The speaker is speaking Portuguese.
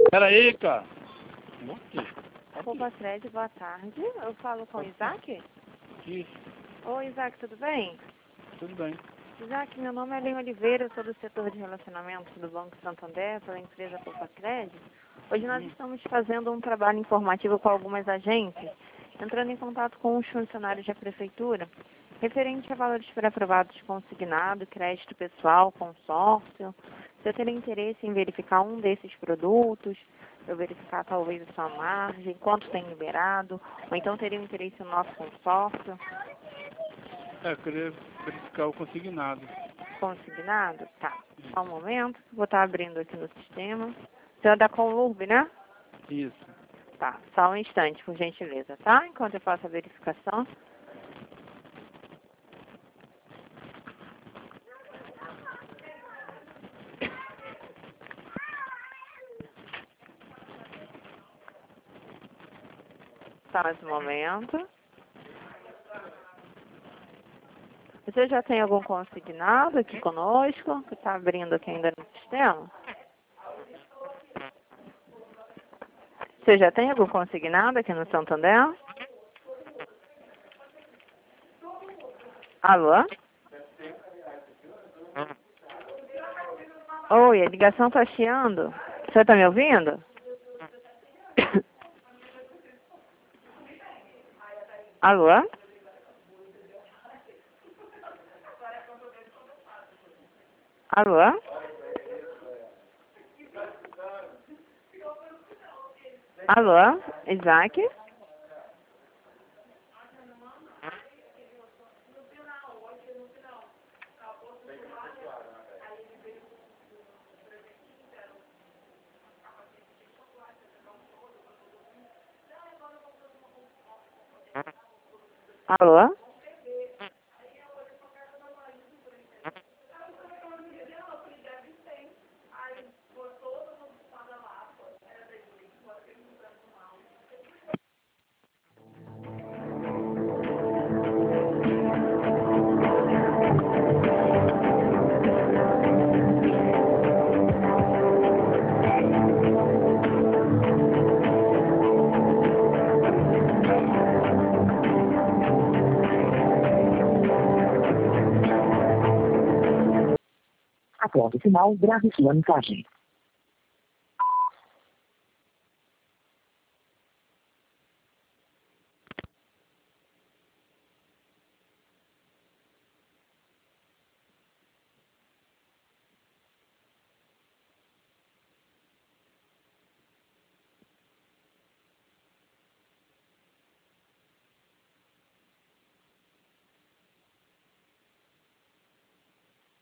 Pera aí, cara. Opa, Fred, boa tarde. Eu falo com o Isaac? Isso, Oi, Isaac, tudo bem? tudo bem. Isaac, meu nome é Ellen Oliveira, eu sou do setor de relacionamentos do Banco Santander, pela empresa Poupa Crédito. Hoje nós estamos fazendo um trabalho informativo com algumas agências, entrando em contato com os funcionários da prefeitura, referente a valores pré-aprovados consignado, crédito pessoal, consórcio. Se eu teria interesse em verificar um desses produtos, eu verificar talvez a sua margem, quanto tem liberado, ou então teria interesse no nosso consórcio. Eu queria verificar o consignado. Consignado? Tá. Só um momento. Vou estar abrindo aqui no sistema. Você é da Conlurb, né? Isso. Tá. Só um instante, por gentileza, tá? Enquanto eu faço a verificação. Só mais um momento. Você já tem algum consignado aqui conosco? Que está abrindo aqui ainda no sistema? Você já tem algum consignado aqui no Santander? Alô? Oi, a ligação está chiando. Você está me ouvindo? Alô? Alô? Alô? Isaac? Alô? Após o sinal, grave sua mensagem.